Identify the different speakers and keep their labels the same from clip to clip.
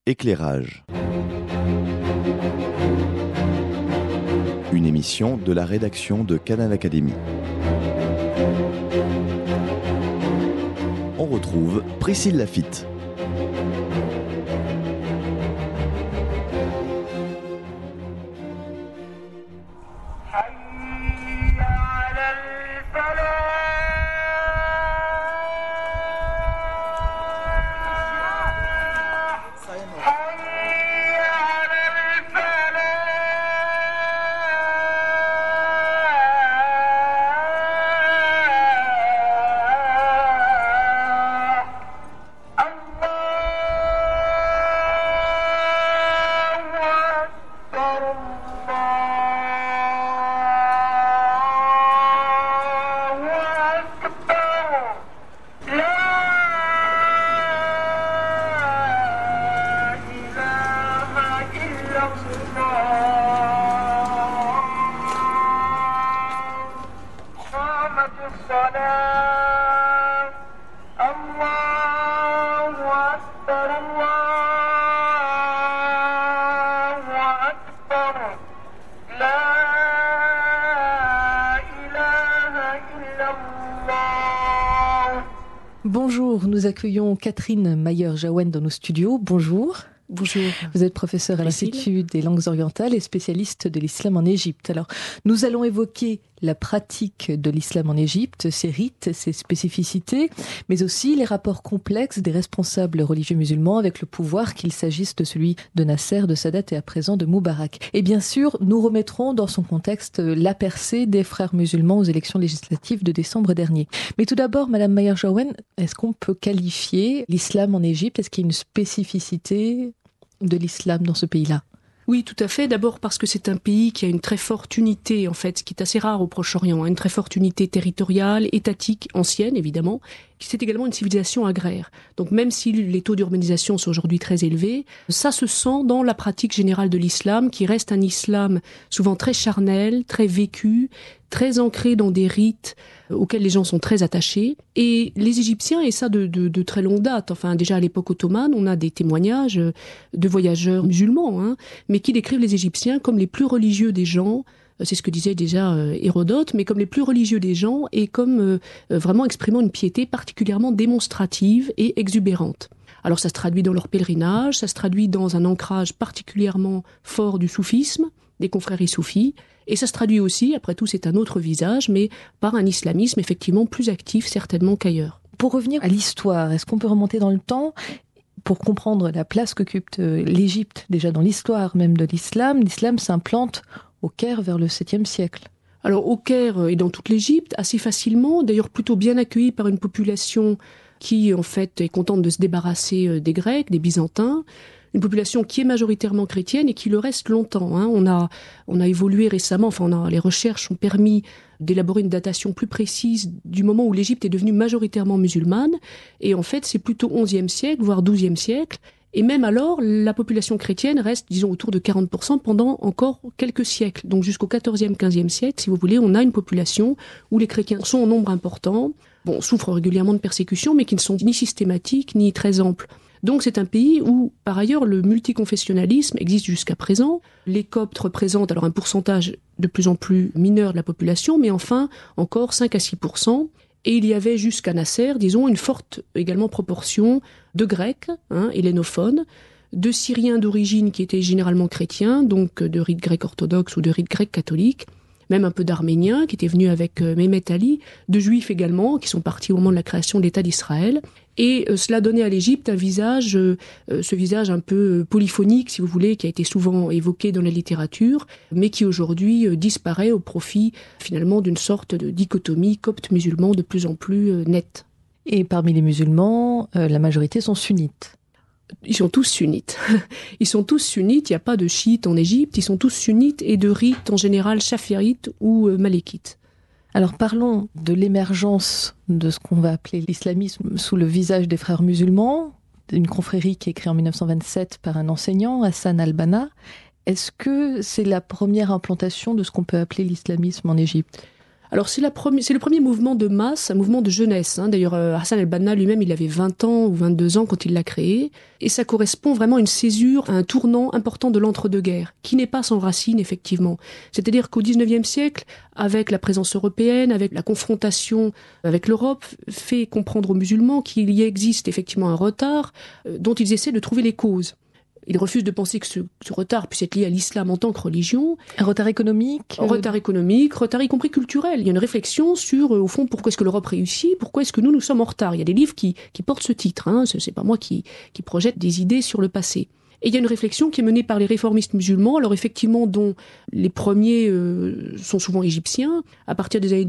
Speaker 1: Éclairage. Une émission de la rédaction de Canal Académie. On retrouve Priscille Laffitte.
Speaker 2: Bonjour, nous accueillons Catherine Mayer-Jaouen dans nos studios. Bonjour.
Speaker 3: Bonjour.
Speaker 2: Vous êtes professeure à l'Institut des langues orientales et spécialiste de l'islam en Égypte. Alors, nous allons évoquer la pratique de l'islam en Égypte, ses rites, ses spécificités, mais aussi les rapports complexes des responsables religieux musulmans avec le pouvoir, qu'il s'agisse de celui de Nasser, de Sadat et à présent de Moubarak. Et bien sûr, nous remettrons dans son contexte la percée des frères musulmans aux élections législatives de décembre dernier. Mais tout d'abord, Madame Mayer-Jaouen, est-ce qu'on peut qualifier l'islam en Égypte? Est-ce qu'il y a une spécificité de l'islam dans ce pays-là?
Speaker 3: Oui, tout à fait. D'abord parce que c'est un pays qui a une très forte unité, en fait, ce qui est assez rare au Proche-Orient, une très forte unité territoriale, étatique, ancienne, évidemment. C'est également une civilisation agraire. Donc même si les taux d'urbanisation sont aujourd'hui très élevés, ça se sent dans la pratique générale de l'islam, qui reste un islam souvent très charnel, très vécu, très ancré dans des rites auxquels les gens sont très attachés. Et les Égyptiens, et ça de très longue date, enfin déjà à l'époque ottomane, on a des témoignages de voyageurs musulmans, mais qui décrivent les Égyptiens comme les plus religieux des gens. C'est ce que disait déjà Hérodote, mais comme les plus religieux des gens et comme vraiment exprimant une piété particulièrement démonstrative et exubérante. Alors ça se traduit dans leur pèlerinage, ça se traduit dans un ancrage particulièrement fort du soufisme, des confréries soufis, et ça se traduit aussi, après tout c'est un autre visage, mais par un islamisme effectivement plus actif certainement qu'ailleurs.
Speaker 2: Pour revenir à l'histoire, est-ce qu'on peut remonter dans le temps pour comprendre la place qu'occupe l'Égypte, déjà dans l'histoire même de l'islam? L'islam s'implante au Caire vers le 7e siècle.
Speaker 3: Alors au Caire et dans toute l'Égypte, assez facilement, d'ailleurs plutôt bien accueilli par une population qui en fait est contente de se débarrasser des Grecs, des Byzantins, une population qui est majoritairement chrétienne et qui le reste longtemps. On a évolué récemment, les recherches ont permis d'élaborer une datation plus précise du moment où l'Égypte est devenue majoritairement musulmane, et en fait c'est plutôt 11e siècle, voire 12e siècle. Et même alors, la population chrétienne reste, disons, autour de 40% pendant encore quelques siècles. Donc jusqu'au 14e, 15e siècle, si vous voulez, on a une population où les chrétiens sont en nombre important, souffrent régulièrement de persécutions, mais qui ne sont ni systématiques, ni très amples. Donc c'est un pays où, par ailleurs, le multiconfessionnalisme existe jusqu'à présent. Les Coptes représentent alors un pourcentage de plus en plus mineur de la population, mais enfin, encore 5 à 6%. Et il y avait jusqu'à Nasser, disons, une forte également proportion de Grecs, hellénophones, de Syriens d'origine qui étaient généralement chrétiens, donc de rite grec orthodoxe ou de rite grec catholique, même un peu d'Arméniens qui étaient venus avec Mehmet Ali, de Juifs également qui sont partis au moment de la création de l'État d'Israël. Et cela donnait à l'Égypte un visage, ce visage un peu polyphonique, si vous voulez, qui a été souvent évoqué dans la littérature, mais qui aujourd'hui disparaît au profit finalement d'une sorte de dichotomie copte-musulman de plus en plus nette.
Speaker 2: Et parmi les musulmans, la majorité sont sunnites.
Speaker 3: Ils sont tous sunnites. Ils sont tous sunnites, il n'y a pas de chiites en Égypte, ils sont tous sunnites et de rites en général chaférites ou malékites.
Speaker 2: Alors parlons de l'émergence de ce qu'on va appeler l'islamisme sous le visage des frères musulmans, une confrérie qui est créée en 1927 par un enseignant, Hassan al-Banna. Est-ce que c'est la première implantation de ce qu'on peut appeler l'islamisme en Égypte ?
Speaker 3: Alors c'est le premier mouvement de masse, un mouvement de jeunesse. D'ailleurs, Hassan el-Banna lui-même, il avait 20 ans ou 22 ans quand il l'a créé. Et ça correspond vraiment à une césure, à un tournant important de l'entre-deux-guerres, qui n'est pas sans racine, effectivement. C'est-à-dire qu'au XIXe siècle, avec la présence européenne, avec la confrontation avec l'Europe, fait comprendre aux musulmans qu'il y existe effectivement un retard dont ils essaient de trouver les causes. Ils refusent de penser que ce retard puisse être lié à l'islam en tant que religion.
Speaker 2: Un retard économique
Speaker 3: Retard économique, retard y compris culturel. Il y a une réflexion sur, au fond, pourquoi est-ce que l'Europe réussit, pourquoi est-ce que nous sommes en retard. Il y a des livres qui portent ce titre, c'est pas moi qui projette des idées sur le passé. Et il y a une réflexion qui est menée par les réformistes musulmans, alors effectivement dont les premiers sont souvent égyptiens, à partir des années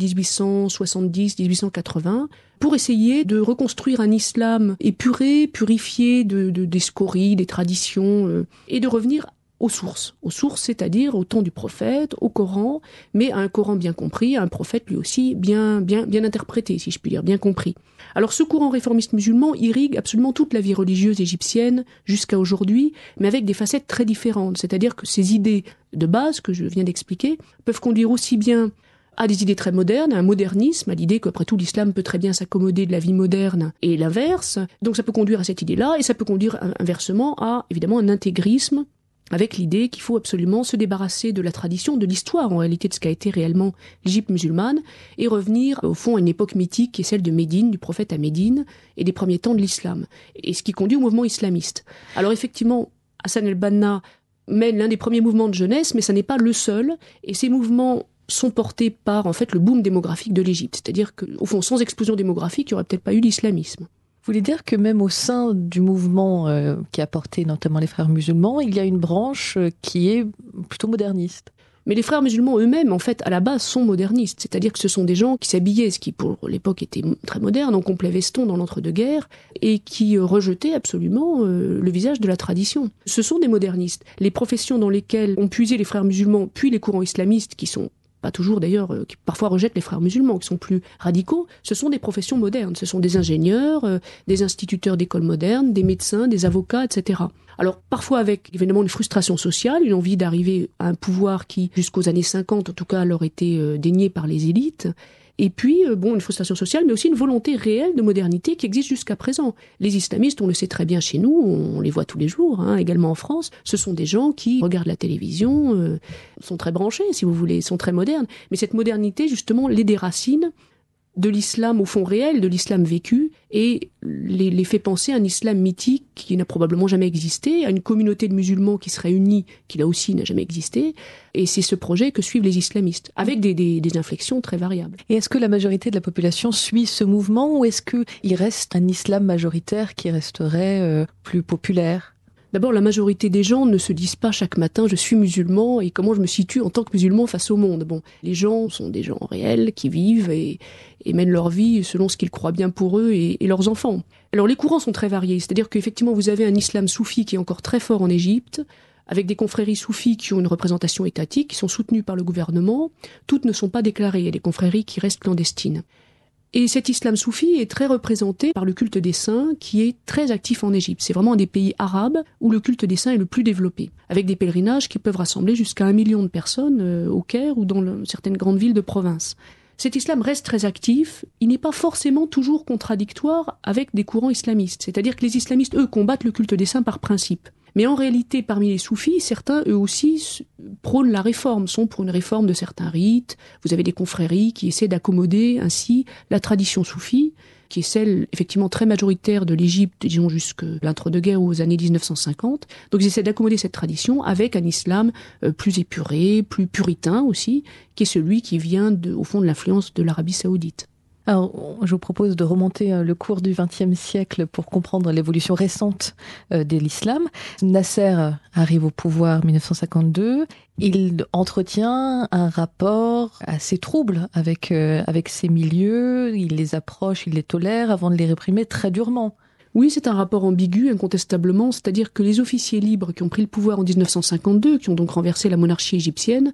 Speaker 3: 1870-1880, pour essayer de reconstruire un islam épuré, purifié des scories, des traditions, et de revenir aux sources, c'est-à-dire au temps du prophète, au Coran, mais à un Coran bien compris, à un prophète lui aussi bien interprété, si je puis dire, bien compris. Alors ce courant réformiste musulman irrigue absolument toute la vie religieuse égyptienne jusqu'à aujourd'hui, mais avec des facettes très différentes, c'est-à-dire que ces idées de base que je viens d'expliquer peuvent conduire aussi bien à des idées très modernes, à un modernisme, à l'idée qu'après tout l'islam peut très bien s'accommoder de la vie moderne et l'inverse, donc ça peut conduire à cette idée-là, et ça peut conduire inversement à évidemment un intégrisme, avec l'idée qu'il faut absolument se débarrasser de la tradition, de l'histoire en réalité de ce qu'a été réellement l'Égypte musulmane, et revenir au fond à une époque mythique qui est celle de Médine, du prophète à Médine, et des premiers temps de l'islam, et ce qui conduit au mouvement islamiste. Alors effectivement, Hassan el-Banna mène l'un des premiers mouvements de jeunesse, mais ça n'est pas le seul, et ces mouvements sont portés par en fait le boom démographique de l'Égypte, c'est-à-dire qu'au fond, sans explosion démographique, il n'y aurait peut-être pas eu l'islamisme.
Speaker 2: Vous voulez dire que même au sein du mouvement qui a porté notamment les frères musulmans, il y a une branche qui est plutôt moderniste?
Speaker 3: Mais les frères musulmans eux-mêmes, en fait, à la base, sont modernistes. C'est-à-dire que ce sont des gens qui s'habillaient, ce qui pour l'époque était très moderne, en complet veston dans l'entre-deux-guerres, et qui rejetaient absolument le visage de la tradition. Ce sont des modernistes. Les professions dans lesquelles ont puisé les frères musulmans, puis les courants islamistes, qui sont pas toujours d'ailleurs, qui parfois rejettent les frères musulmans, qui sont plus radicaux, ce sont des professions modernes. Ce sont des ingénieurs, des instituteurs d'écoles modernes, des médecins, des avocats, etc. Alors parfois avec évidemment une frustration sociale, une envie d'arriver à un pouvoir qui, jusqu'aux années 50 en tout cas, leur était dénié par les élites. Et puis, une frustration sociale, mais aussi une volonté réelle de modernité qui existe jusqu'à présent. Les islamistes, on le sait très bien chez nous, on les voit tous les jours, également en France, ce sont des gens qui regardent la télévision, sont très branchés, si vous voulez, sont très modernes. Mais cette modernité, justement, les déracine de l'islam au fond réel, de l'islam vécu, et les fait penser à un islam mythique qui n'a probablement jamais existé, à une communauté de musulmans qui serait unie, qui là aussi n'a jamais existé, et c'est ce projet que suivent les islamistes, avec des inflexions très variables.
Speaker 2: Et est-ce que la majorité de la population suit ce mouvement, ou est-ce qu'il reste un islam majoritaire qui resterait plus populaire ?
Speaker 3: D'abord, la majorité des gens ne se disent pas chaque matin « je suis musulman et comment je me situe en tant que musulman face au monde ». Bon, les gens sont des gens réels qui vivent et mènent leur vie selon ce qu'ils croient bien pour eux et leurs enfants. Alors les courants sont très variés, c'est-à-dire qu'effectivement vous avez un islam soufi qui est encore très fort en Égypte, avec des confréries soufis qui ont une représentation étatique, qui sont soutenues par le gouvernement. Toutes ne sont pas déclarées, il y a des confréries qui restent clandestines. Et cet islam soufi est très représenté par le culte des saints qui est très actif en Égypte. C'est vraiment un des pays arabes où le culte des saints est le plus développé, avec des pèlerinages qui peuvent rassembler jusqu'à 1 million de personnes au Caire ou dans certaines grandes villes de province. Cet islam reste très actif, il n'est pas forcément toujours contradictoire avec des courants islamistes. C'est-à-dire que les islamistes, eux, combattent le culte des saints par principe. Mais en réalité, parmi les soufis, certains, eux aussi, prônent la réforme, sont pour une réforme de certains rites. Vous avez des confréries qui essaient d'accommoder ainsi la tradition soufie, qui est celle, effectivement, très majoritaire de l'Égypte, disons, jusqu'à l'entre-deux-guerres ou aux années 1950. Donc, ils essaient d'accommoder cette tradition avec un islam plus épuré, plus puritain aussi, qui est celui qui vient, au fond, de l'influence de l'Arabie saoudite.
Speaker 2: Alors, je vous propose de remonter le cours du XXe siècle pour comprendre l'évolution récente de l'islam. Nasser arrive au pouvoir en 1952. Il entretient un rapport assez trouble avec ces milieux. Il les approche, il les tolère avant de les réprimer très durement.
Speaker 3: Oui, c'est un rapport ambigu, incontestablement, c'est-à-dire que les officiers libres qui ont pris le pouvoir en 1952, qui ont donc renversé la monarchie égyptienne,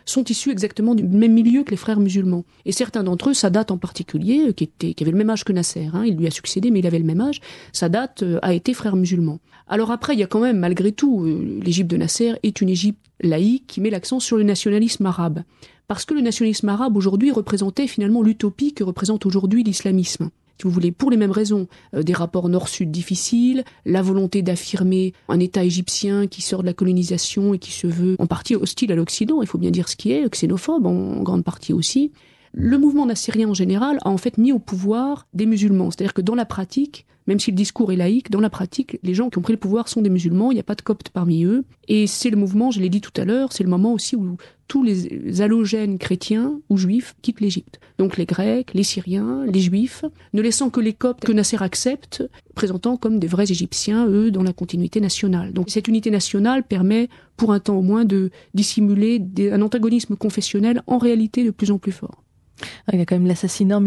Speaker 3: sont issus exactement du même milieu que les frères musulmans. Et certains d'entre eux, Sadat en particulier, qui avait le même âge que Nasser, il lui a succédé, mais il avait le même âge, Sadat a été frère musulman. Alors après, il y a quand même, malgré tout, l'Égypte de Nasser est une Égypte laïque qui met l'accent sur le nationalisme arabe. Parce que le nationalisme arabe, aujourd'hui, représentait finalement l'utopie que représente aujourd'hui l'islamisme. Si vous voulez, pour les mêmes raisons, des rapports nord-sud difficiles, la volonté d'affirmer un État égyptien qui sort de la colonisation et qui se veut en partie hostile à l'Occident, il faut bien dire ce qui est, xénophobe en grande partie aussi. Le mouvement nassérien en général a en fait mis au pouvoir des musulmans. C'est-à-dire que dans la pratique, même si le discours est laïque, dans la pratique, les gens qui ont pris le pouvoir sont des musulmans, il n'y a pas de coptes parmi eux. Et c'est le mouvement, je l'ai dit tout à l'heure, c'est le moment aussi où tous les halogènes chrétiens ou juifs quittent l'Égypte. Donc les Grecs, les Syriens, les Juifs, ne laissant que les Coptes que Nasser accepte, présentant comme des vrais Égyptiens, eux, dans la continuité nationale. Donc cette unité nationale permet, pour un temps au moins, de dissimuler un antagonisme confessionnel en réalité de plus en plus fort.
Speaker 2: Il y a quand même l'assassinat en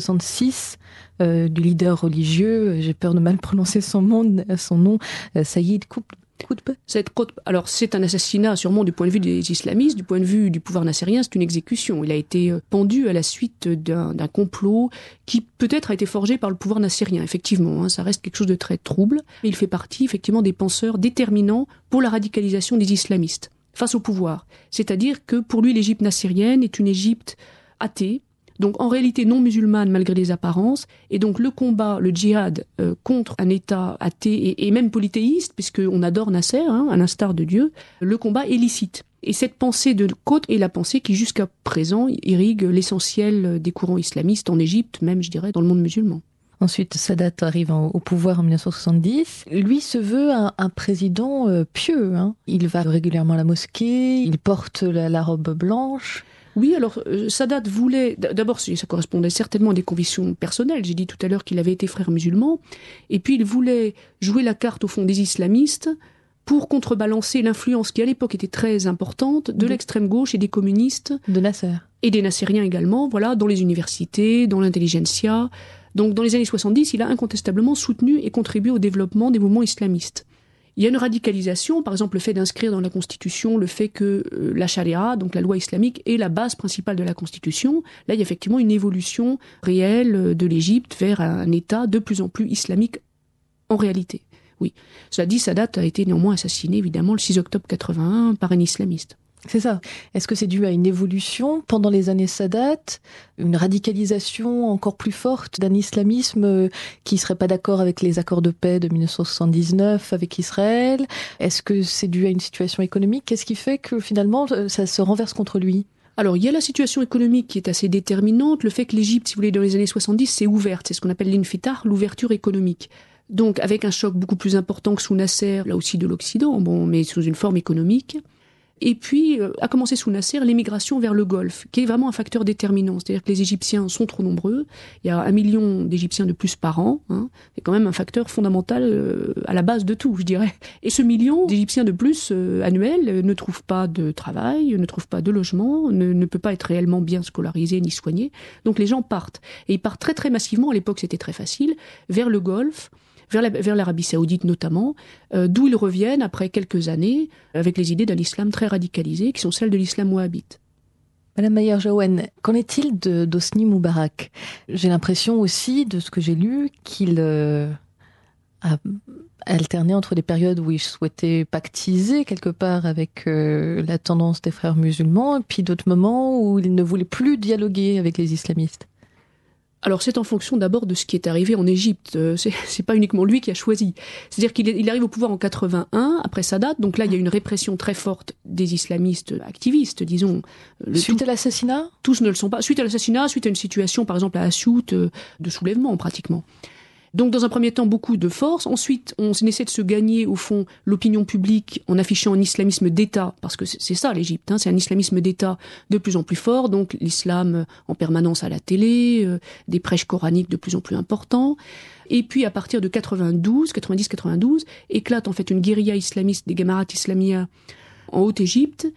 Speaker 2: 1966 du leader religieux, j'ai peur de mal prononcer son nom, Saïd Qutb.
Speaker 3: Alors c'est un assassinat sûrement du point de vue des islamistes, du point de vue du pouvoir nassérien, c'est une exécution. Il a été pendu à la suite d'un complot qui peut-être a été forgé par le pouvoir nassérien. Effectivement, ça reste quelque chose de très trouble. Il fait partie effectivement des penseurs déterminants pour la radicalisation des islamistes face au pouvoir. C'est-à-dire que pour lui l'Égypte nassérienne est une Égypte athée, donc en réalité non musulmane malgré les apparences, et donc le combat, le djihad contre un État athée et même polythéiste, puisqu'on adore Nasser, à l'instar de Dieu, le combat est licite. Et cette pensée de côte est la pensée qui jusqu'à présent irrigue l'essentiel des courants islamistes en Égypte, même je dirais dans le monde musulman.
Speaker 2: Ensuite, Sadat arrive au pouvoir en 1970. Lui se veut un président pieux. Il va régulièrement à la mosquée, il porte la robe blanche.
Speaker 3: Oui, alors Sadat voulait... D'abord, ça correspondait certainement à des convictions personnelles. J'ai dit tout à l'heure qu'il avait été frère musulman. Et puis, il voulait jouer la carte, au fond, des islamistes pour contrebalancer l'influence qui, à l'époque, était très importante de l'extrême gauche et des communistes.
Speaker 2: De Nasser.
Speaker 3: Et des nassériens également, voilà, dans les universités, dans l'intelligentsia. Donc, dans les années 70, il a incontestablement soutenu et contribué au développement des mouvements islamistes. Il y a une radicalisation, par exemple le fait d'inscrire dans la Constitution le fait que la charia, donc la loi islamique, est la base principale de la Constitution. Là, il y a effectivement une évolution réelle de l'Égypte vers un État de plus en plus islamique en réalité. Oui. Cela dit, Sadat a été néanmoins assassiné, évidemment, le 6 octobre 81 par un islamiste.
Speaker 2: C'est ça. Est-ce que c'est dû à une évolution pendant les années Sadat, une radicalisation encore plus forte d'un islamisme qui serait pas d'accord avec les accords de paix de 1979 avec Israël? Est-ce que c'est dû à une situation économique? Qu'est-ce qui fait que finalement ça se renverse contre lui?
Speaker 3: Alors, il y a la situation économique qui est assez déterminante, le fait que l'Égypte, si vous voulez, dans les années 70, c'est ouverte, c'est ce qu'on appelle l'infitar, l'ouverture économique. Donc, avec un choc beaucoup plus important que sous Nasser, là aussi de l'Occident, mais sous une forme économique. Et puis, a commencé sous Nasser l'émigration vers le Golfe, qui est vraiment un facteur déterminant. C'est-à-dire que les Égyptiens sont trop nombreux. Il y a 1 million d'Égyptiens de plus par an. C'est quand même un facteur fondamental à la base de tout, je dirais. Et ce million d'Égyptiens de plus annuels ne trouve pas de travail, ne trouve pas de logement, ne peut pas être réellement bien scolarisé ni soigné. Donc les gens partent. Et ils partent très très massivement, à l'époque c'était très facile, vers le Golfe, vers l'Arabie Saoudite notamment, d'où ils reviennent après quelques années avec les idées d'un islam très radicalisé, qui sont celles de l'islam wahhabite.
Speaker 2: Madame Mayer-Jaouen, qu'en est-il d'Hosni Moubarak? J'ai l'impression aussi, de ce que j'ai lu, qu'il a alterné entre des périodes où il souhaitait pactiser quelque part avec la tendance des frères musulmans, et puis d'autres moments où il ne voulait plus dialoguer avec les islamistes.
Speaker 3: Alors c'est en fonction d'abord de ce qui est arrivé en Égypte. C'est pas uniquement lui qui a choisi. C'est-à-dire qu'il arrive au pouvoir en 81 après Sadat. Donc là il y a une répression très forte des islamistes activistes, disons.
Speaker 2: Suite à l'assassinat ?
Speaker 3: Tous ne le sont pas. Suite à l'assassinat, suite à une situation par exemple à Assiout de soulèvement pratiquement. Donc dans un premier temps, beaucoup de force. Ensuite, on essaie de se gagner, au fond, l'opinion publique en affichant un islamisme d'État, parce que c'est ça l'Égypte, c'est un islamisme d'État de plus en plus fort, donc l'islam en permanence à la télé, des prêches coraniques de plus en plus importants. Et puis à partir de 90-92, éclate en fait une guérilla islamiste des Gamarat Islamia en Haute-Égypte,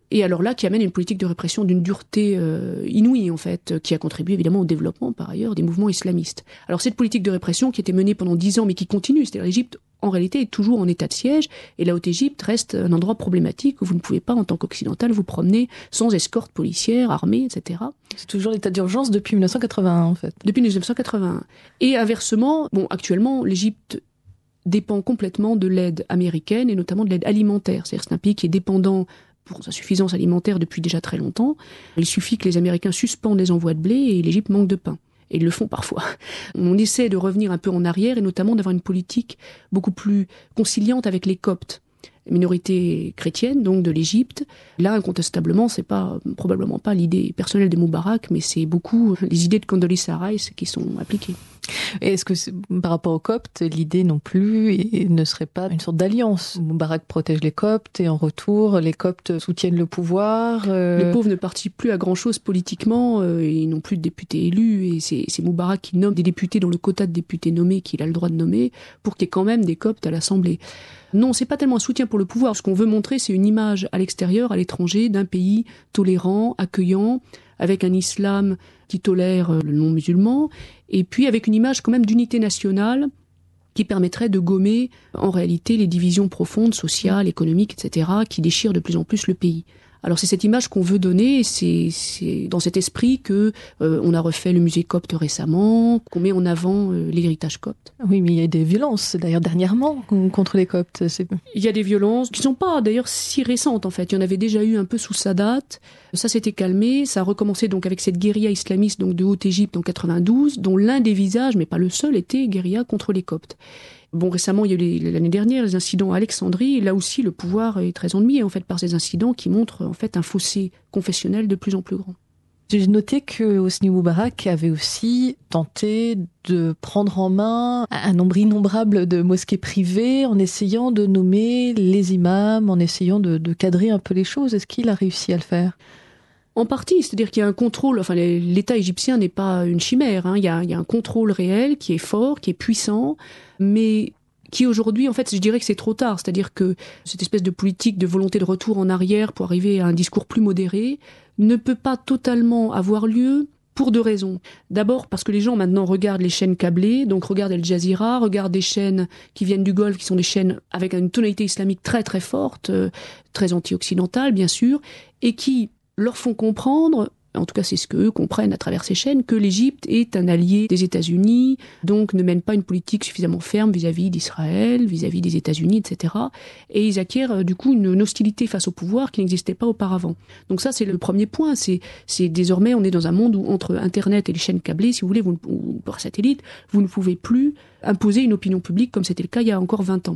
Speaker 3: Et alors là, qui amène une politique de répression d'une dureté inouïe, en fait, qui a contribué évidemment au développement, par ailleurs, des mouvements islamistes. Alors cette politique de répression qui était menée pendant 10 ans, mais qui continue, c'est-à-dire l'Égypte, en réalité, est toujours en état de siège, et la Haute-Égypte reste un endroit problématique où vous ne pouvez pas, en tant qu'occidental, vous promener sans escorte policière, armée, etc.
Speaker 2: C'est toujours l'état d'urgence depuis 1981, en fait.
Speaker 3: Depuis 1981. Et inversement, actuellement, l'Égypte dépend complètement de l'aide américaine, et notamment de l'aide alimentaire. C'est-à-dire que c'est un pays qui est dépendant pour sa suffisance alimentaire depuis déjà très longtemps. Il suffit que les Américains suspendent les envois de blé et l'Égypte manque de pain. Et ils le font parfois. On essaie de revenir un peu en arrière et notamment d'avoir une politique beaucoup plus conciliante avec les Coptes, minorité chrétienne donc de l'Égypte. Là, incontestablement, c'est probablement pas l'idée personnelle de Moubarak, mais c'est beaucoup les idées de Condoleezza Rice qui sont appliquées.
Speaker 2: Et est-ce que par rapport aux Coptes, l'idée non plus ne serait pas une sorte d'alliance? Moubarak protège les Coptes et en retour, les Coptes soutiennent le pouvoir.
Speaker 3: Les pauvres ne participent plus à grand-chose politiquement, ils n'ont plus de députés élus, et c'est Moubarak qui nomme des députés dans le quota de députés nommés qu'il a le droit de nommer, pour qu'il y ait quand même des Coptes à l'Assemblée. Non, c'est pas tellement un soutien pour le pouvoir. Ce qu'on veut montrer, c'est une image à l'extérieur, à l'étranger, d'un pays tolérant, accueillant, avec un islam qui tolère le non-musulman, et puis avec une image quand même d'unité nationale qui permettrait de gommer en réalité les divisions profondes, sociales, économiques, etc., qui déchirent de plus en plus le pays. Alors c'est cette image qu'on veut donner, et c'est dans cet esprit que on a refait le musée copte récemment, qu'on met en avant l'héritage copte.
Speaker 2: Oui, mais il y a des violences, d'ailleurs dernièrement, contre les Coptes.
Speaker 3: Il y a des violences qui ne sont pas d'ailleurs si récentes en fait. Il y en avait déjà eu un peu sous Sadat. Ça s'était calmé, ça a recommencé donc avec cette guérilla islamiste donc de Haute-Égypte en 92, dont l'un des visages, mais pas le seul, était guérilla contre les Coptes. Bon, récemment, il y a eu l'année dernière les incidents à Alexandrie, et là aussi le pouvoir est très ennuyé en fait par ces incidents qui montrent en fait un fossé confessionnel de plus en plus grand.
Speaker 2: J'ai noté que Hosni Moubarak avait aussi tenté de prendre en main un nombre innombrable de mosquées privées en essayant de nommer les imams, en essayant de cadrer un peu les choses. Est-ce qu'il a réussi à le faire ?
Speaker 3: En partie, c'est-à-dire qu'il y a un contrôle, enfin l'État égyptien n'est pas une chimère, hein. Il y a un contrôle réel qui est fort, qui est puissant, mais qui aujourd'hui, en fait, je dirais que c'est trop tard, c'est-à-dire que cette espèce de politique de volonté de retour en arrière pour arriver à un discours plus modéré ne peut pas totalement avoir lieu pour deux raisons. D'abord parce que les gens maintenant regardent les chaînes câblées, donc regardent Al Jazeera, regardent des chaînes qui viennent du Golfe, qui sont des chaînes avec une tonalité islamique très très forte, très anti-occidentale bien sûr, et qui leur font comprendre, en tout cas c'est ce qu'eux comprennent à travers ces chaînes, que l'Égypte est un allié des États-Unis, donc ne mène pas une politique suffisamment ferme vis-à-vis d'Israël, vis-à-vis des États-Unis, etc. Et ils acquièrent du coup une hostilité face au pouvoir qui n'existait pas auparavant. Donc ça c'est le premier point, c'est désormais on est dans un monde où entre Internet et les chaînes câblées, si vous voulez, ou par satellite, vous ne pouvez plus imposer une opinion publique comme c'était le cas il y a encore 20 ans.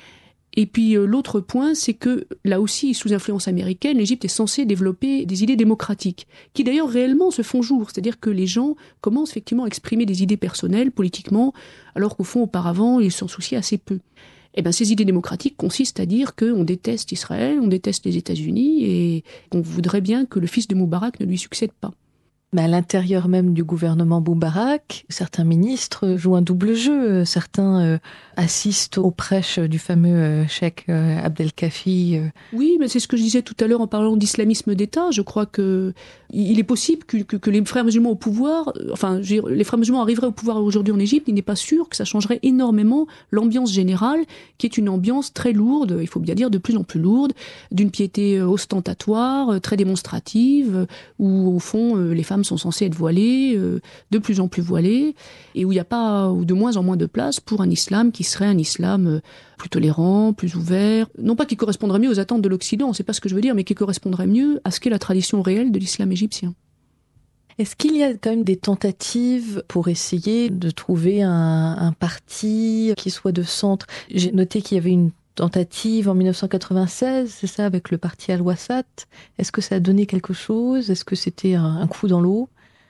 Speaker 3: Et puis l'autre point, c'est que là aussi, sous influence américaine, l'Égypte est censée développer des idées démocratiques, qui d'ailleurs réellement se font jour. C'est-à-dire que les gens commencent effectivement à exprimer des idées personnelles, politiquement, alors qu'au fond, auparavant, ils s'en souciaient assez peu. Eh bien, ces idées démocratiques consistent à dire qu'on déteste Israël, on déteste les États-Unis, et qu'on voudrait bien que le fils de Moubarak ne lui succède pas.
Speaker 2: Mais à l'intérieur même du gouvernement Moubarak, certains ministres jouent un double jeu. Certains assistent aux prêches du fameux cheikh Abdelkafi.
Speaker 3: Oui, mais c'est ce que je disais tout à l'heure en parlant d'islamisme d'État. Je crois que il est possible que les frères musulmans au pouvoir, enfin, les frères musulmans arriveraient au pouvoir aujourd'hui en Égypte. Il n'est pas sûr que ça changerait énormément l'ambiance générale, qui est une ambiance très lourde, il faut bien dire de plus en plus lourde, d'une piété ostentatoire, très démonstrative, où au fond les femmes sont censées être voilées, de plus en plus voilées, et où il n'y a pas, ou de moins en moins de place pour un islam qui serait un islam plus tolérant, plus ouvert, non pas qui correspondrait mieux aux attentes de l'Occident, c'est pas ce que je veux dire, mais qui correspondrait mieux à ce qu'est la tradition réelle de l'islam égyptien.
Speaker 2: Est-ce qu'il y a quand même des tentatives pour essayer de trouver un parti qui soit de centre ? J'ai noté qu'il y avait une tentative en 1996, c'est ça, avec le parti Al-Wassat. Est-ce que ça a donné quelque chose ? Est-ce que c'était un coup dans l'eau ?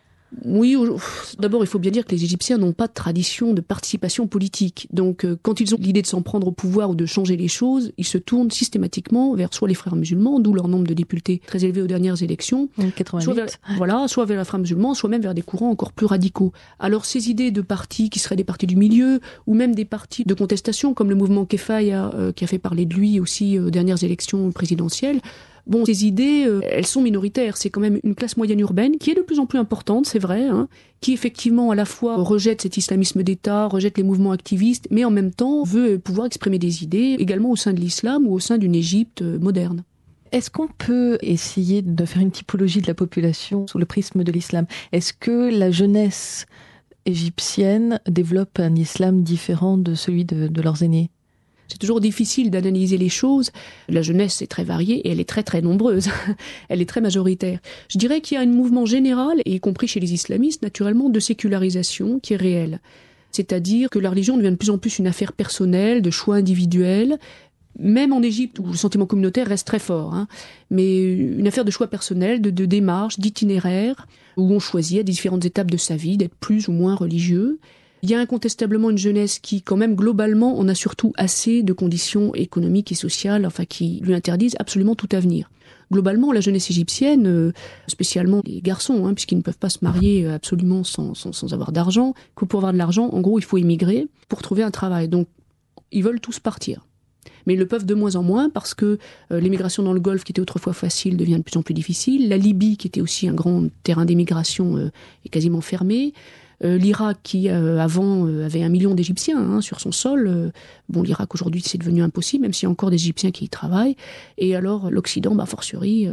Speaker 3: Oui, d'abord il faut bien dire que les Égyptiens n'ont pas de tradition de participation politique. Donc quand ils ont l'idée de s'en prendre au pouvoir ou de changer les choses, ils se tournent systématiquement vers soit les frères musulmans, d'où leur nombre de députés très élevé aux dernières élections,
Speaker 2: 88.
Speaker 3: soit vers les frères musulmans, soit même vers des courants encore plus radicaux. Alors ces idées de partis qui seraient des partis du milieu, ou même des partis de contestation, comme le mouvement Kefaya, qui a fait parler de lui aussi aux dernières élections présidentielles, Bon, ces idées, elles sont minoritaires. C'est quand même une classe moyenne urbaine qui est de plus en plus importante, c'est vrai, qui effectivement à la fois rejette cet islamisme d'État, rejette les mouvements activistes, mais en même temps veut pouvoir exprimer des idées également au sein de l'islam ou au sein d'une Égypte moderne.
Speaker 2: Est-ce qu'on peut essayer de faire une typologie de la population sous le prisme de l'islam ? Est-ce que la jeunesse égyptienne développe un islam différent de celui de leurs aînés ?
Speaker 3: C'est toujours difficile d'analyser les choses. La jeunesse est très variée et elle est très très nombreuse. Elle est très majoritaire. Je dirais qu'il y a un mouvement général, y compris chez les islamistes, naturellement, de sécularisation qui est réel. C'est-à-dire que la religion devient de plus en plus une affaire personnelle, de choix individuels, même en Égypte où le sentiment communautaire reste très fort, mais une affaire de choix personnel, de démarche, d'itinéraire, où on choisit à différentes étapes de sa vie d'être plus ou moins religieux. Il y a incontestablement une jeunesse qui, quand même, globalement, en a surtout assez de conditions économiques et sociales, qui lui interdisent absolument tout avenir. Globalement, la jeunesse égyptienne, spécialement les garçons, puisqu'ils ne peuvent pas se marier absolument sans avoir d'argent, que pour avoir de l'argent, en gros, il faut émigrer pour trouver un travail. Donc, ils veulent tous partir. Mais ils le peuvent de moins en moins parce que l'émigration dans le Golfe, qui était autrefois facile, devient de plus en plus difficile. La Libye, qui était aussi un grand terrain d'émigration, est quasiment fermée. L'Irak, qui avant avait 1 million d'Égyptiens sur son sol. L'Irak aujourd'hui c'est devenu impossible, même s'il y a encore des Égyptiens qui y travaillent. Et alors l'Occident, fortiori,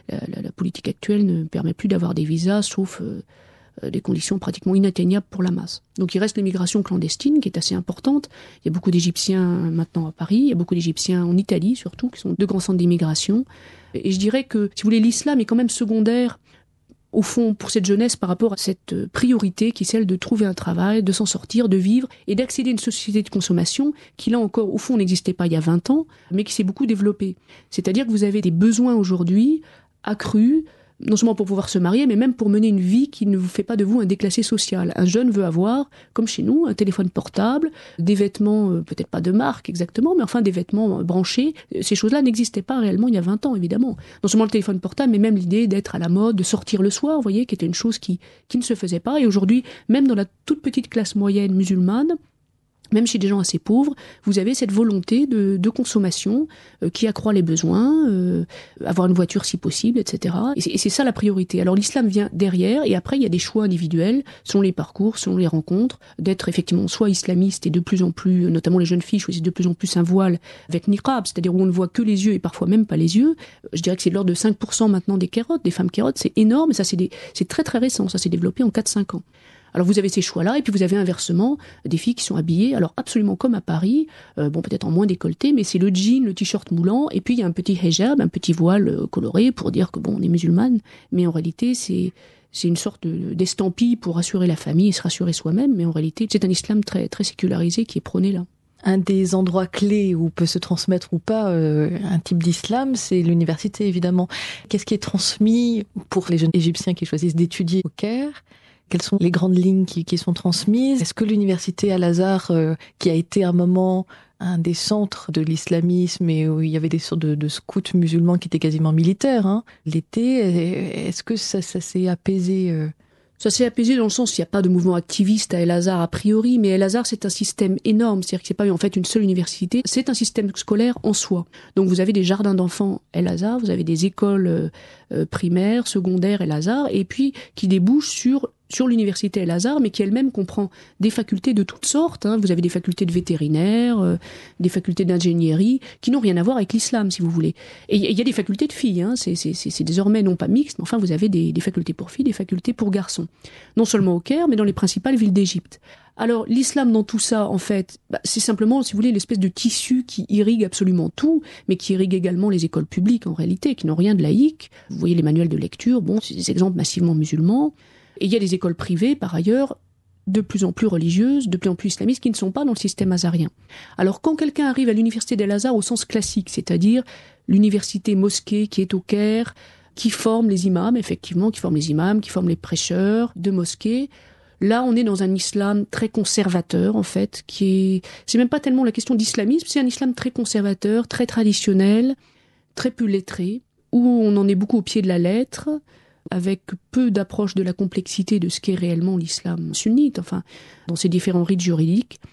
Speaker 3: la politique actuelle ne permet plus d'avoir des visas, sauf des conditions pratiquement inatteignables pour la masse. Donc il reste l'immigration clandestine qui est assez importante. Il y a beaucoup d'Égyptiens maintenant à Paris, il y a beaucoup d'Égyptiens en Italie surtout, qui sont de grands centres d'immigration. Et je dirais que, si vous voulez, l'islam est quand même secondaire au fond, pour cette jeunesse, par rapport à cette priorité qui est celle de trouver un travail, de s'en sortir, de vivre et d'accéder à une société de consommation qui, là encore, au fond, n'existait pas il y a 20 ans, mais qui s'est beaucoup développée. C'est-à-dire que vous avez des besoins aujourd'hui accrus, non seulement pour pouvoir se marier, mais même pour mener une vie qui ne vous fait pas de vous un déclassé social. Un jeune veut avoir, comme chez nous, un téléphone portable, des vêtements, peut-être pas de marque exactement, mais enfin des vêtements branchés. Ces choses-là n'existaient pas réellement il y a 20 ans, évidemment. Non seulement le téléphone portable, mais même l'idée d'être à la mode, de sortir le soir, vous voyez, qui était une chose qui ne se faisait pas. Et aujourd'hui, même dans la toute petite classe moyenne musulmane, même chez des gens assez pauvres, vous avez cette volonté de consommation qui accroît les besoins, avoir une voiture si possible, etc. Et c'est ça la priorité. Alors l'islam vient derrière, et après il y a des choix individuels, selon les parcours, selon les rencontres, d'être effectivement soit islamiste et de plus en plus, notamment les jeunes filles choisissent de plus en plus un voile avec niqab, c'est-à-dire où on ne voit que les yeux et parfois même pas les yeux. Je dirais que c'est de l'ordre de 5% maintenant des kérotes, des femmes kérotes, c'est énorme, et ça c'est très très récent, ça s'est développé en 4-5 ans. Alors vous avez ces choix-là, et puis vous avez inversement des filles qui sont habillées, alors absolument comme à Paris, peut-être en moins décolleté, mais c'est le jean, le t-shirt moulant, et puis il y a un petit hijab, un petit voile coloré pour dire que on est musulmane, mais en réalité c'est une sorte d'estampille pour rassurer la famille et se rassurer soi-même, mais en réalité c'est un islam très, très sécularisé qui est prôné là.
Speaker 2: Un des endroits clés où peut se transmettre ou pas un type d'islam, c'est l'université évidemment. Qu'est-ce qui est transmis pour les jeunes égyptiens qui choisissent d'étudier au Caire ? Quelles sont les grandes lignes qui sont transmises ? Est-ce que l'université Al-Azhar, qui a été à un moment un des centres de l'islamisme et où il y avait des sortes de scouts musulmans qui étaient quasiment militaires, l'été, est-ce que ça s'est apaisé
Speaker 3: Ça s'est apaisé dans le sens qu'il n'y a pas de mouvement activiste à El-Azhar a priori, mais El-Azhar c'est un système énorme, c'est-à-dire que c'est pas en fait une seule université, c'est un système scolaire en soi. Donc vous avez des jardins d'enfants El-Azhar, vous avez des écoles primaires, secondaires El-Azhar, et puis qui débouchent sur l'université El-Azhar, mais qui elle-même comprend des facultés de toutes sortes. Vous avez des facultés de vétérinaire, des facultés d'ingénierie, qui n'ont rien à voir avec l'islam, si vous voulez. Et il y a des facultés de filles, c'est désormais non pas mixte, mais enfin vous avez des facultés pour filles, des facultés pour garçons. Non seulement au Caire, mais dans les principales villes d'Égypte. Alors l'islam dans tout ça, en fait, c'est simplement, si vous voulez, l'espèce de tissu qui irrigue absolument tout, mais qui irrigue également les écoles publiques, en réalité, qui n'ont rien de laïque. Vous voyez les manuels de lecture, c'est des exemples massivement musulmans. Et il y a des écoles privées, par ailleurs, de plus en plus religieuses, de plus en plus islamistes, qui ne sont pas dans le système azharien. Alors quand quelqu'un arrive à l'université d'Al-Azhar au sens classique, c'est-à-dire l'université mosquée qui est au Caire, qui forme les imams, effectivement, qui forme les prêcheurs de mosquées, là on est dans un islam très conservateur, en fait, c'est même pas tellement la question d'islamisme, c'est un islam très conservateur, très traditionnel, très peu lettré, où on en est beaucoup au pied de la lettre, avec peu d'approche de la complexité de ce qu'est réellement l'islam sunnite, dans ses différents rites juridiques.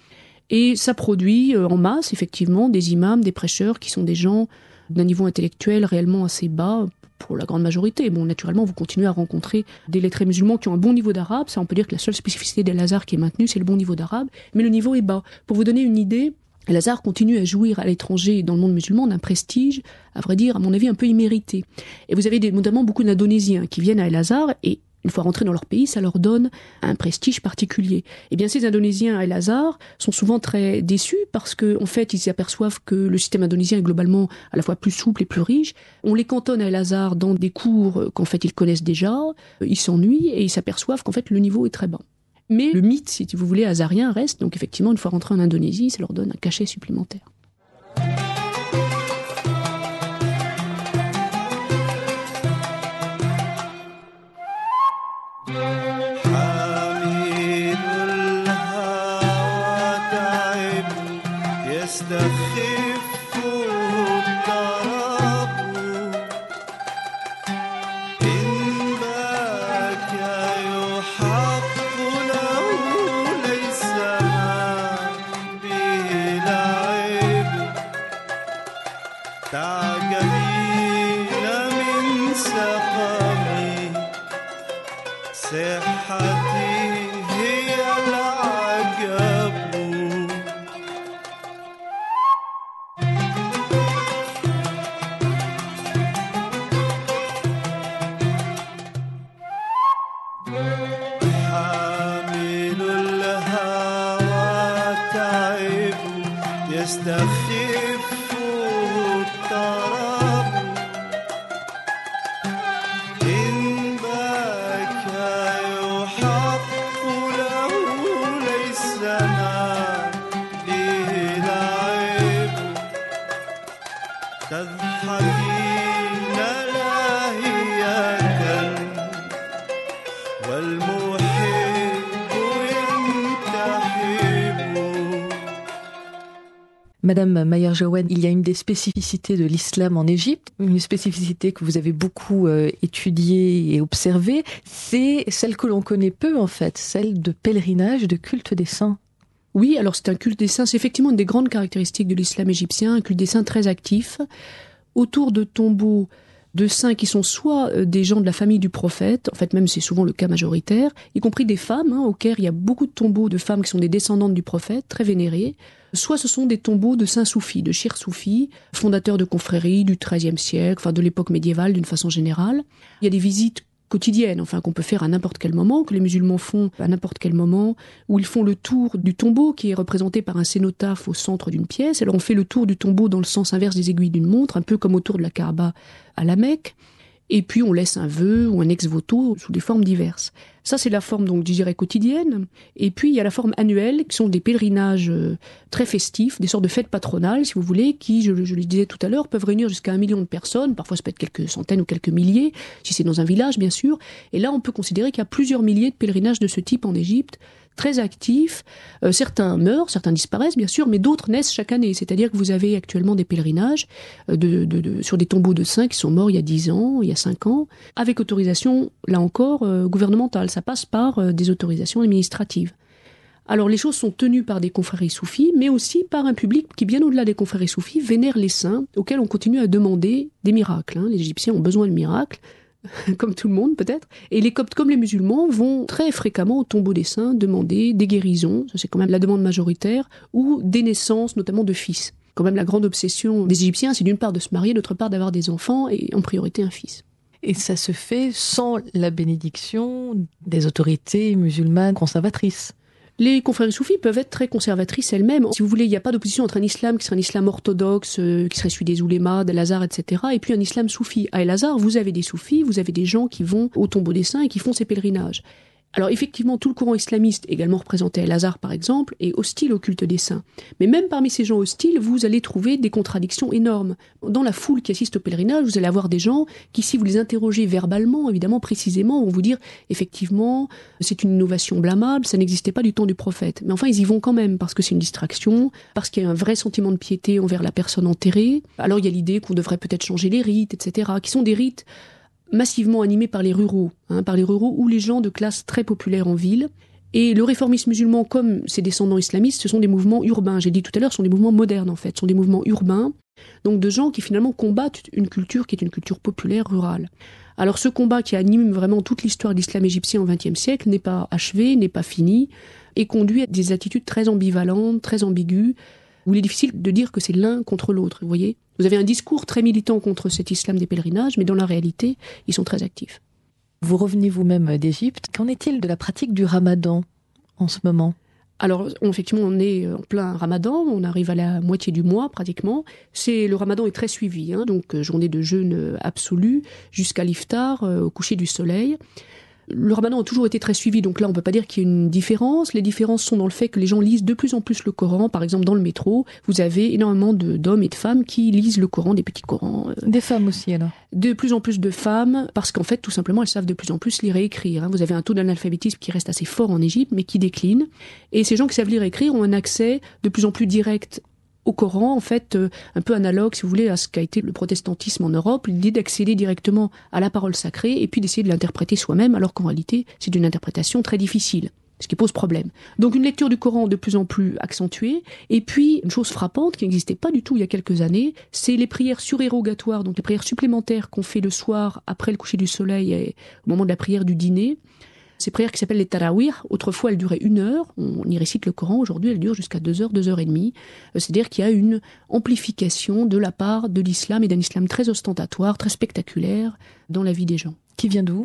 Speaker 3: Et ça produit en masse, effectivement, des imams, des prêcheurs qui sont des gens d'un niveau intellectuel réellement assez bas pour la grande majorité. Bon, naturellement, vous continuez à rencontrer des lettrés musulmans qui ont un bon niveau d'arabe. Ça, on peut dire que la seule spécificité d'Al-Azhar qui est maintenue, c'est le bon niveau d'arabe. Mais le niveau est bas. Pour vous donner une idée, Al-Azhar continue à jouir à l'étranger et dans le monde musulman d'un prestige, à vrai dire, à mon avis, un peu immérité. Et vous avez notamment beaucoup d'Indonésiens qui viennent à Al-Azhar et une fois rentrés dans leur pays, ça leur donne un prestige particulier. Et bien, ces Indonésiens à Al-Azhar sont souvent très déçus parce que, en fait, ils s'aperçoivent que le système indonésien est globalement à la fois plus souple et plus riche. On les cantonne à Al-Azhar dans des cours qu'en fait ils connaissent déjà. Ils s'ennuient et ils s'aperçoivent qu'en fait le niveau est très bas. Mais le mythe, si vous voulez, azharien reste. Donc effectivement, une fois rentrés en Indonésie, ça leur donne un cachet supplémentaire.
Speaker 2: Madame Mayer-Jaouane, il y a une des spécificités de l'islam en Égypte, une spécificité que vous avez beaucoup étudiée et observée, c'est celle que l'on connaît peu en fait, celle de pèlerinage, de culte des saints.
Speaker 3: Oui, alors c'est un culte des saints, c'est effectivement une des grandes caractéristiques de l'islam égyptien, un culte des saints très actif, autour de tombeaux de saints qui sont soit des gens de la famille du prophète, en fait même c'est souvent le cas majoritaire, y compris des femmes, au Caire il y a beaucoup de tombeaux de femmes qui sont des descendantes du prophète, très vénérées, soit ce sont des tombeaux de saints soufis, de chirs soufis, fondateurs de confréries du XIIIe siècle, enfin de l'époque médiévale d'une façon générale. Il y a des visites quotidiennes, enfin qu'on peut faire à n'importe quel moment, que les musulmans font à n'importe quel moment, où ils font le tour du tombeau qui est représenté par un cénotaphe au centre d'une pièce. Alors on fait le tour du tombeau dans le sens inverse des aiguilles d'une montre, un peu comme autour de la Kaaba à la Mecque. Et puis on laisse un vœu ou un ex-voto sous des formes diverses. Ça c'est la forme donc je dirais quotidienne. Et puis il y a la forme annuelle qui sont des pèlerinages très festifs, des sortes de fêtes patronales si vous voulez, qui je le disais tout à l'heure peuvent réunir jusqu'à 1 million de personnes, parfois ça peut être quelques centaines ou quelques milliers, si c'est dans un village bien sûr. Et là on peut considérer qu'il y a plusieurs milliers de pèlerinages de ce type en Égypte, très actifs. Certains meurent, certains disparaissent bien sûr, mais d'autres naissent chaque année. C'est-à-dire que vous avez actuellement des pèlerinages sur des tombeaux de saints qui sont morts il y a 10 ans, il y a 5 ans, avec autorisation, là encore, gouvernementale. Ça passe par des autorisations administratives. Alors les choses sont tenues par des confréries soufis, mais aussi par un public qui, bien au-delà des confréries soufis, vénère les saints, auxquels on continue à demander des miracles. Les Égyptiens ont besoin de miracles, comme tout le monde peut-être, et les Coptes comme les musulmans vont très fréquemment au tombeau des saints demander des guérisons, ça c'est quand même la demande majoritaire, ou des naissances, notamment de fils. Quand même la grande obsession des Égyptiens, c'est d'une part de se marier, d'autre part d'avoir des enfants, et en priorité un fils.
Speaker 2: Et ça se fait sans la bénédiction des autorités musulmanes conservatrices.
Speaker 3: Les confréries soufis peuvent être très conservatrices elles-mêmes. Si vous voulez, il n'y a pas d'opposition entre un islam qui serait un islam orthodoxe, qui serait celui des oulémas, d'Al-Azhar, etc., et puis un islam soufi. À Al-Azhar, vous avez des soufis, vous avez des gens qui vont au tombeau des saints et qui font ces pèlerinages. Alors effectivement, tout le courant islamiste, également représenté à Al-Azhar par exemple, est hostile au culte des saints. Mais même parmi ces gens hostiles, vous allez trouver des contradictions énormes. Dans la foule qui assiste au pèlerinage, vous allez avoir des gens qui, si vous les interrogez verbalement, évidemment, précisément, vont vous dire effectivement, c'est une innovation blâmable, ça n'existait pas du temps du prophète. Mais enfin, ils y vont quand même, parce que c'est une distraction, parce qu'il y a un vrai sentiment de piété envers la personne enterrée. Alors il y a l'idée qu'on devrait peut-être changer les rites, etc., qui sont des rites massivement animés par les ruraux ou les gens de classe très populaire en ville. Et le réformisme musulman, comme ses descendants islamistes, ce sont des mouvements urbains. J'ai dit tout à l'heure, ce sont des mouvements modernes en fait, ce sont des mouvements urbains, donc de gens qui finalement combattent une culture qui est une culture populaire, rurale. Alors ce combat qui anime vraiment toute l'histoire de l'islam égyptien au XXe siècle n'est pas achevé, n'est pas fini, et conduit à des attitudes très ambivalentes, très ambiguës, où il est difficile de dire que c'est l'un contre l'autre, vous voyez. Vous avez un discours très militant contre cet islam des pèlerinages, mais dans la réalité, ils sont très actifs.
Speaker 2: Vous revenez vous-même d'Égypte. Qu'en est-il de la pratique du ramadan en ce moment ?
Speaker 3: Alors, effectivement, on est en plein ramadan, on arrive à la moitié du mois pratiquement. Le ramadan est très suivi, donc journée de jeûne absolue jusqu'à l'iftar, au coucher du soleil. Le ramadan a toujours été très suivi, donc là on ne peut pas dire qu'il y a une différence. Les différences sont dans le fait que les gens lisent de plus en plus le Coran. Par exemple, dans le métro, vous avez énormément d'hommes et de femmes qui lisent le Coran, des petits Corans.
Speaker 2: Des femmes aussi alors ?
Speaker 3: De plus en plus de femmes, parce qu'en fait, tout simplement, elles savent de plus en plus lire et écrire. Vous avez un taux d'analphabétisme qui reste assez fort en Égypte, mais qui décline. Et ces gens qui savent lire et écrire ont un accès de plus en plus direct au Coran, en fait, un peu analogue, si vous voulez, à ce qu'a été le protestantisme en Europe, l'idée d'accéder directement à la parole sacrée et puis d'essayer de l'interpréter soi-même, alors qu'en réalité, c'est une interprétation très difficile, ce qui pose problème. Donc une lecture du Coran de plus en plus accentuée, et puis une chose frappante qui n'existait pas du tout il y a quelques années, c'est les prières surérogatoires, donc les prières supplémentaires qu'on fait le soir après le coucher du soleil et au moment de la prière du dîner. Ces prières qui s'appellent les tarawih, autrefois elles duraient 1 heure, on y récite le Coran, aujourd'hui elles durent jusqu'à 2 heures, 2 heures et demie. C'est-à-dire qu'il y a une amplification de la part de l'islam et d'un islam très ostentatoire, très spectaculaire dans la vie des gens.
Speaker 2: Qui vient d'où ?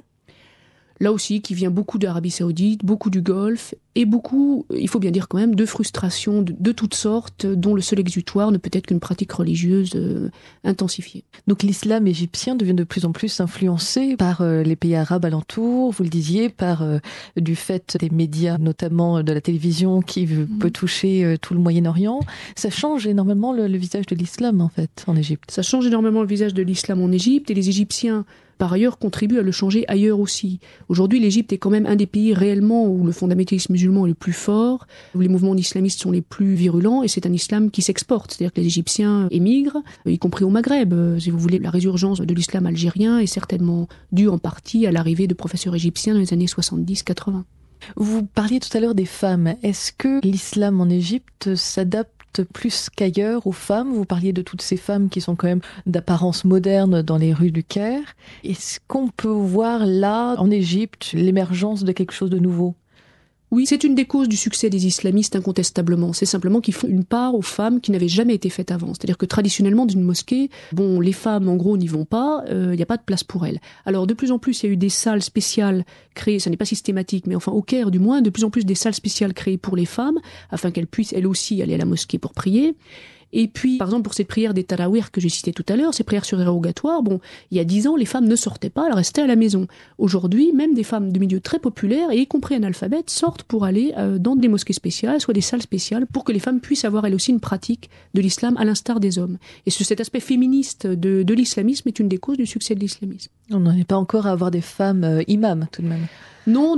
Speaker 3: Là aussi, qui vient beaucoup d'Arabie Saoudite, beaucoup du Golfe, et beaucoup, il faut bien dire quand même, de frustrations de toutes sortes, dont le seul exutoire ne peut être qu'une pratique religieuse intensifiée.
Speaker 2: Donc l'islam égyptien devient de plus en plus influencé par les pays arabes alentours, vous le disiez, par du fait des médias, notamment de la télévision, qui peut toucher tout le Moyen-Orient. Ça change énormément le visage de l'islam, en fait, en Égypte.
Speaker 3: Ça change énormément le visage de l'islam en Égypte, et les Égyptiens, par ailleurs, contribuent à le changer ailleurs aussi. Aujourd'hui, l'Égypte est quand même un des pays réellement où le fondamentalisme musulman est le plus fort, où les mouvements islamistes sont les plus virulents, et c'est un islam qui s'exporte. C'est-à-dire que les Égyptiens émigrent, y compris au Maghreb. Si vous voulez, la résurgence de l'islam algérien est certainement due en partie à l'arrivée de professeurs égyptiens dans les années 70-80.
Speaker 2: Vous parliez tout à l'heure des femmes. Est-ce que l'islam en Égypte s'adapte plus qu'ailleurs aux femmes? Vous parliez de toutes ces femmes qui sont quand même d'apparence moderne dans les rues du Caire. Est-ce qu'on peut voir là, en Égypte, l'émergence de quelque chose de nouveau?
Speaker 3: Oui, c'est une des causes du succès des islamistes incontestablement. C'est simplement qu'ils font une part aux femmes qui n'avaient jamais été faite avant. C'est-à-dire que traditionnellement, dans une mosquée, les femmes en gros n'y vont pas, il n'y a pas de place pour elles. Alors de plus en plus, il y a eu des salles spéciales créées, ça n'est pas systématique, mais enfin au Caire du moins, de plus en plus des salles spéciales créées pour les femmes, afin qu'elles puissent elles aussi aller à la mosquée pour prier. Et puis, par exemple, pour cette prière des tarawih que j'ai citée tout à l'heure, ces prières surérogatoires, il y a 10 ans, les femmes ne sortaient pas, elles restaient à la maison. Aujourd'hui, même des femmes de milieux très populaires, et y compris analphabètes, sortent pour aller dans des mosquées spéciales, soit des salles spéciales, pour que les femmes puissent avoir elles aussi une pratique de l'islam à l'instar des hommes. Et cet aspect féministe de l'islamisme est une des causes du succès de l'islamisme.
Speaker 2: On n'en est pas encore à avoir des femmes imams, tout de même.
Speaker 3: Non,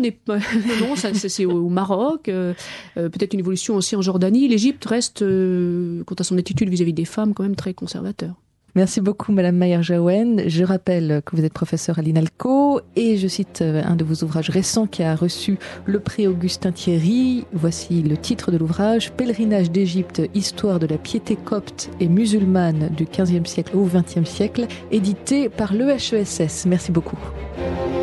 Speaker 3: ça, c'est au Maroc, peut-être une évolution aussi en Jordanie. L'Égypte reste, quant à son attitude vis-à-vis des femmes, quand même très conservateur.
Speaker 2: Merci beaucoup, Madame Mayer-Jaouen. Je rappelle que vous êtes professeure à l'INALCO et je cite un de vos ouvrages récents qui a reçu le prix Augustin Thierry. Voici le titre de l'ouvrage, Pèlerinage d'Égypte, histoire de la piété copte et musulmane du XVe siècle au XXe siècle, édité par l'EHESS. Merci beaucoup.